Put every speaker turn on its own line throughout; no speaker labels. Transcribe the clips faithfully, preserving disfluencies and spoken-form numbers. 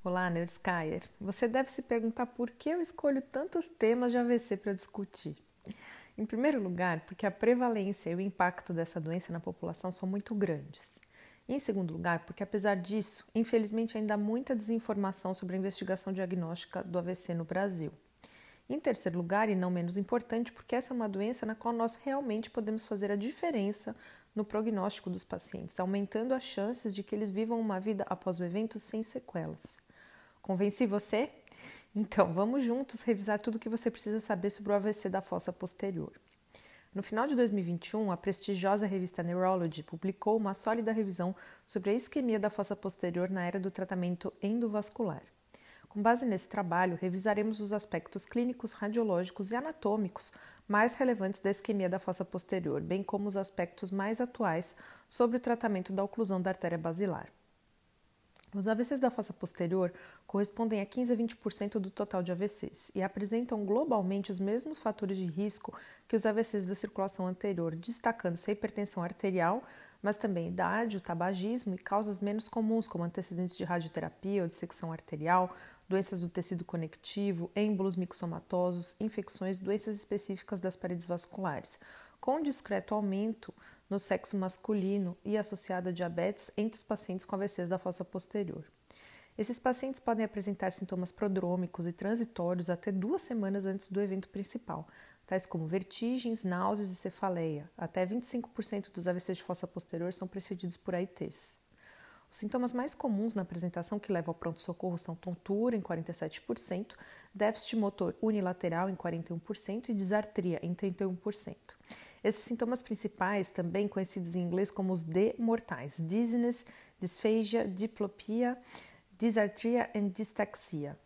Olá, Neurskyer. Você deve se perguntar por que eu escolho tantos temas de A V C para discutir. Em primeiro lugar, porque a prevalência e o impacto dessa doença na população são muito grandes. E em segundo lugar, porque apesar disso, infelizmente ainda há muita desinformação sobre a investigação diagnóstica do A V C no Brasil. Em terceiro lugar, e não menos importante, porque essa é uma doença na qual nós realmente podemos fazer a diferença no prognóstico dos pacientes, aumentando as chances de que eles vivam uma vida após o evento sem sequelas. Convenci você? Então, vamos juntos revisar tudo o que você precisa saber sobre o A V C da fossa posterior. No final de dois mil e vinte e um, a prestigiosa revista Neurology publicou uma sólida revisão sobre a isquemia da fossa posterior na era do tratamento endovascular. Com base nesse trabalho, revisaremos os aspectos clínicos, radiológicos e anatômicos mais relevantes da isquemia da fossa posterior, bem como os aspectos mais atuais sobre o tratamento da oclusão da artéria basilar. Os A V Cs da fossa posterior correspondem a quinze a vinte por cento do total de A V Cs e apresentam globalmente os mesmos fatores de risco que os A V Cs da circulação anterior, destacando-se a hipertensão arterial, mas também idade, o tabagismo e causas menos comuns, como antecedentes de radioterapia ou dissecção arterial, doenças do tecido conectivo, êmbolos mixomatosos, infecções, doenças específicas das paredes vasculares, com discreto aumento no sexo masculino e associado a diabetes entre os pacientes com A V Cs da fossa posterior. Esses pacientes podem apresentar sintomas prodrômicos e transitórios até duas semanas antes do evento principal, tais como vertigens, náuseas e cefaleia. Até vinte e cinco por cento dos A V Cs de fossa posterior são precedidos por A I Ts. Os sintomas mais comuns na apresentação que levam ao pronto-socorro são tontura, em quarenta e sete por cento, déficit motor unilateral, em quarenta e um por cento e disartria, em trinta e um por cento. Esses sintomas principais, também conhecidos em inglês como os D mortais, dizziness, dysphagia, diplopia, dysarthria e dystaxia.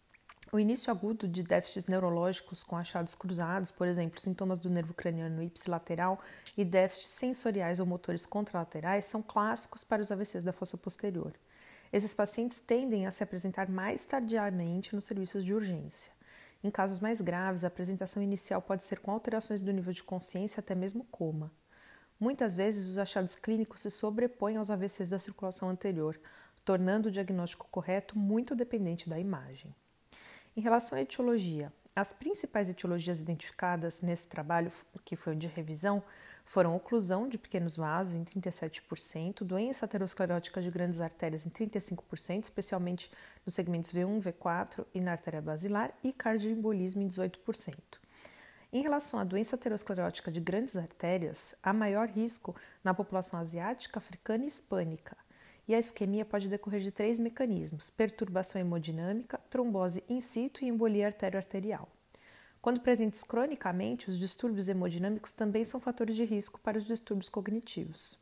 O início agudo de déficits neurológicos com achados cruzados, por exemplo, sintomas do nervo craniano ipsilateral e déficits sensoriais ou motores contralaterais, são clássicos para os A V Cs da fossa posterior. Esses pacientes tendem a se apresentar mais tardiamente nos serviços de urgência. Em casos mais graves, a apresentação inicial pode ser com alterações do nível de consciência, até mesmo coma. Muitas vezes, os achados clínicos se sobrepõem aos A V Cs da circulação anterior, tornando o diagnóstico correto muito dependente da imagem. Em relação à etiologia, as principais etiologias identificadas nesse trabalho, que foi o de revisão, foram oclusão de pequenos vasos em trinta e sete por cento, doença aterosclerótica de grandes artérias em trinta e cinco por cento, especialmente nos segmentos V um, V quatro e na artéria basilar, e cardioembolismo em dezoito por cento. Em relação à doença aterosclerótica de grandes artérias, há maior risco na população asiática, africana e hispânica. E a isquemia pode decorrer de três mecanismos: perturbação hemodinâmica, trombose in situ e embolia artério-arterial. Quando presentes cronicamente, os distúrbios hemodinâmicos também são fatores de risco para os distúrbios cognitivos.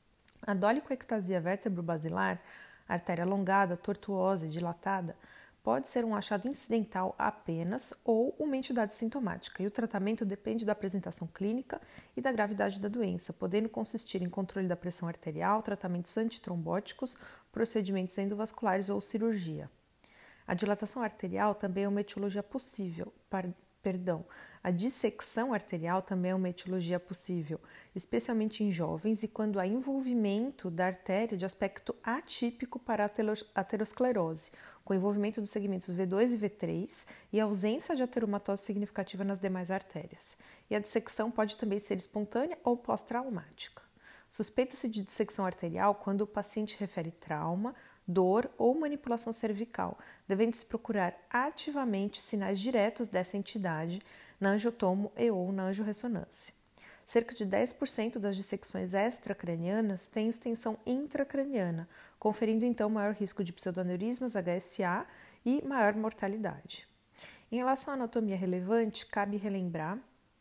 A dolicoectasia vértebro-basilar, artéria alongada, tortuosa e dilatada, pode ser um achado incidental apenas ou uma entidade sintomática, e o tratamento depende da apresentação clínica e da gravidade da doença, podendo consistir em controle da pressão arterial, tratamentos antitrombóticos, procedimentos endovasculares ou cirurgia. A dilatação arterial também é uma etiologia possível, para, perdão, a dissecção arterial também é uma etiologia possível, especialmente em jovens e quando há envolvimento da artéria de aspecto atípico para a aterosclerose, com envolvimento dos segmentos V dois e V três e ausência de ateromatose significativa nas demais artérias. E a dissecção pode também ser espontânea ou pós-traumática. Suspeita-se de dissecção arterial quando o paciente refere trauma, dor ou manipulação cervical, devendo-se procurar ativamente sinais diretos dessa entidade na angiotomo e ou na angiorressonância. Cerca de dez por cento das dissecções extracranianas têm extensão intracraniana, conferindo então maior risco de pseudoaneurismas, H S A e maior mortalidade. Em relação à anatomia relevante, cabe relembrar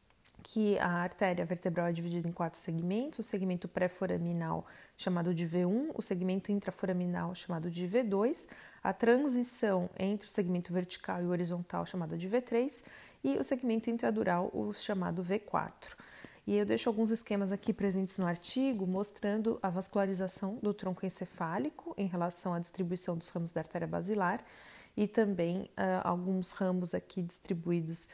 que a artéria vertebral é dividida em quatro segmentos: o segmento pré-foraminal, chamado de V um, o segmento intraforaminal, chamado de V dois, a transição entre o segmento vertical e o horizontal, chamado de V três, e o segmento intradural, o chamado V quatro. E eu deixo alguns esquemas aqui presentes no artigo, mostrando a vascularização do tronco encefálico em relação à distribuição dos ramos da artéria basilar e também uh, alguns ramos aqui distribuídos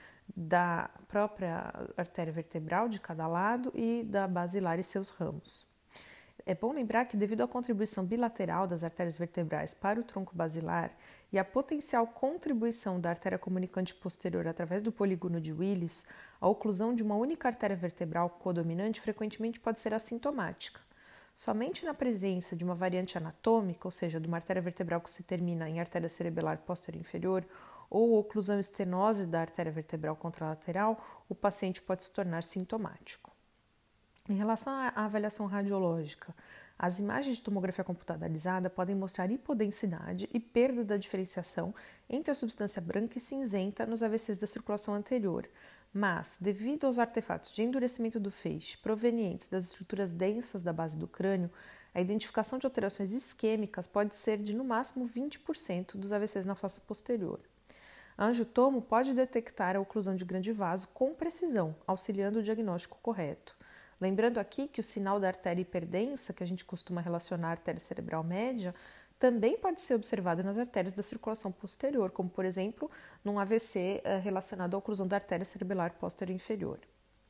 da própria artéria vertebral de cada lado e da basilar e seus ramos. É bom lembrar que, devido à contribuição bilateral das artérias vertebrais para o tronco basilar e à potencial contribuição da artéria comunicante posterior através do polígono de Willis, a oclusão de uma única artéria vertebral codominante frequentemente pode ser assintomática. Somente na presença de uma variante anatômica, ou seja, de uma artéria vertebral que se termina em artéria cerebelar posterior inferior, ou oclusão estenose da artéria vertebral contralateral, o paciente pode se tornar sintomático. Em relação à avaliação radiológica, as imagens de tomografia computadorizada podem mostrar hipodensidade e perda da diferenciação entre a substância branca e cinzenta nos A V Cs da circulação anterior, mas, devido aos artefatos de endurecimento do feixe provenientes das estruturas densas da base do crânio, a identificação de alterações isquêmicas pode ser de no máximo vinte por cento dos A V Cs na fossa posterior. A angiotomo pode detectar a oclusão de grande vaso com precisão, auxiliando o diagnóstico correto. Lembrando aqui que o sinal da artéria hiperdensa, que a gente costuma relacionar à artéria cerebral média, também pode ser observado nas artérias da circulação posterior, como, por exemplo, num A V C relacionado à oclusão da artéria cerebelar posterior inferior.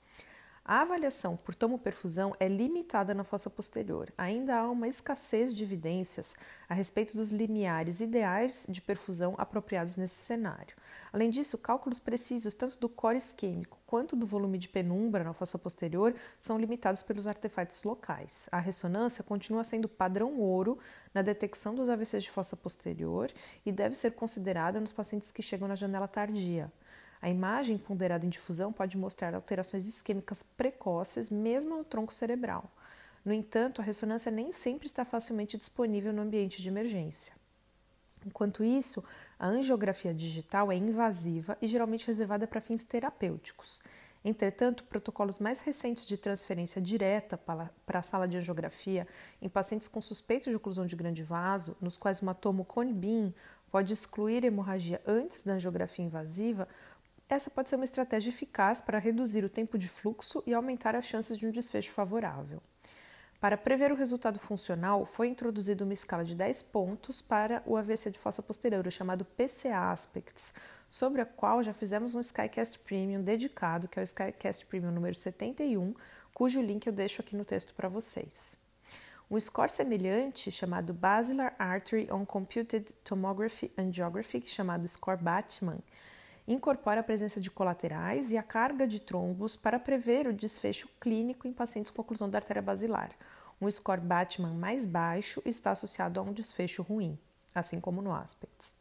A avaliação por tomoperfusão é limitada na fossa posterior. Ainda há uma escassez de evidências a respeito dos limiares ideais de perfusão apropriados nesse cenário. Além disso, cálculos precisos tanto do core isquêmico quanto do volume de penumbra na fossa posterior são limitados pelos artefatos locais. A ressonância continua sendo padrão ouro na detecção dos A V Cs de fossa posterior e deve ser considerada nos pacientes que chegam na janela tardia. A imagem ponderada em difusão pode mostrar alterações isquêmicas precoces, mesmo no tronco cerebral. No entanto, a ressonância nem sempre está facilmente disponível no ambiente de emergência. Enquanto isso, a angiografia digital é invasiva e geralmente reservada para fins terapêuticos. Entretanto, protocolos mais recentes de transferência direta para a sala de angiografia em pacientes com suspeito de oclusão de grande vaso, nos quais uma tomo cone-beam pode excluir hemorragia antes da angiografia invasiva, essa pode ser uma estratégia eficaz para reduzir o tempo de fluxo e aumentar as chances de um desfecho favorável. Para prever o resultado funcional, foi introduzida uma escala de dez pontos para o A V C de fossa posterior, chamado P C A Aspects, sobre a qual já fizemos um SkyCast Premium dedicado, que é o SkyCast Premium número setenta e um, cujo link eu deixo aqui no texto para vocês. Um score semelhante, chamado Basilar Artery on Computed Tomography Angiography, chamado Score Bachmann, incorpora a presença de colaterais e a carga de trombos para prever o desfecho clínico em pacientes com oclusão da artéria basilar. Um score Bachmann mais baixo está associado a um desfecho ruim, assim como no Aspects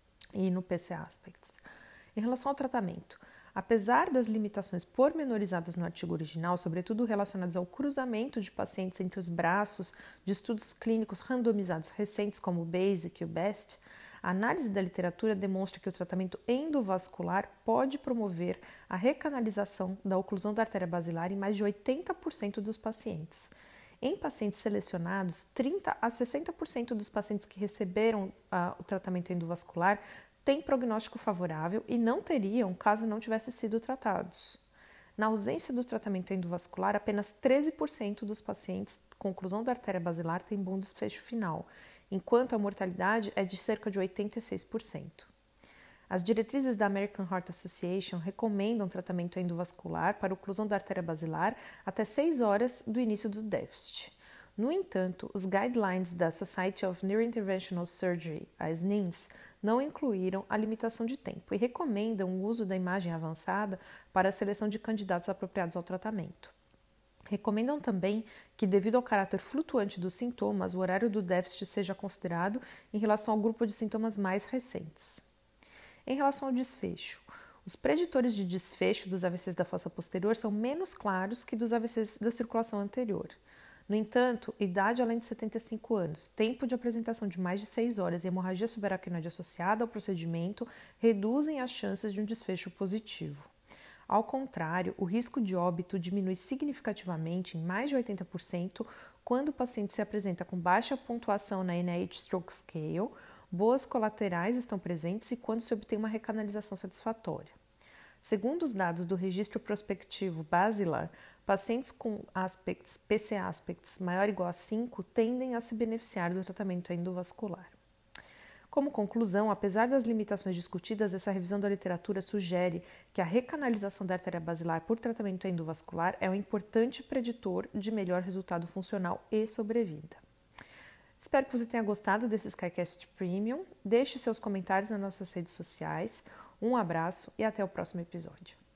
e no P C Aspects. Em relação ao tratamento, apesar das limitações pormenorizadas no artigo original, sobretudo relacionadas ao cruzamento de pacientes entre os braços de estudos clínicos randomizados recentes como o BASIC e o BEST, a análise da literatura demonstra que o tratamento endovascular pode promover a recanalização da oclusão da artéria basilar em mais de oitenta por cento dos pacientes. Em pacientes selecionados, trinta a sessenta por cento dos pacientes que receberam uh, o tratamento endovascular têm prognóstico favorável e não teriam caso não tivessem sido tratados. Na ausência do tratamento endovascular, apenas treze por cento dos pacientes com oclusão da artéria basilar têm bom desfecho final, enquanto a mortalidade é de cerca de oitenta e seis por cento. As diretrizes da American Heart Association recomendam tratamento endovascular para oclusão da artéria basilar até seis horas do início do déficit. No entanto, os guidelines da Society of Neurointerventional Surgery, a S N I N S, não incluíram a limitação de tempo e recomendam o uso da imagem avançada para a seleção de candidatos apropriados ao tratamento. Recomendam também que, devido ao caráter flutuante dos sintomas, o horário do déficit seja considerado em relação ao grupo de sintomas mais recentes. Em relação ao desfecho, os preditores de desfecho dos A V Cs da fossa posterior são menos claros que dos A V Cs da circulação anterior. No entanto, idade além de setenta e cinco anos, tempo de apresentação de mais de seis horas e hemorragia subaracnoide associada ao procedimento reduzem as chances de um desfecho positivo. Ao contrário, o risco de óbito diminui significativamente em mais de oitenta por cento quando o paciente se apresenta com baixa pontuação na N I H Stroke Scale, boas colaterais estão presentes e quando se obtém uma recanalização satisfatória. Segundo os dados do registro prospectivo Basilar, pacientes com aspects, P C aspects maior ou igual a cinco tendem a se beneficiar do tratamento endovascular. Como conclusão, apesar das limitações discutidas, essa revisão da literatura sugere que a recanalização da artéria basilar por tratamento endovascular é um importante preditor de melhor resultado funcional e sobrevida. Espero que você tenha gostado desse SkyCast Premium. Deixe seus comentários nas nossas redes sociais. Um abraço e até o próximo episódio.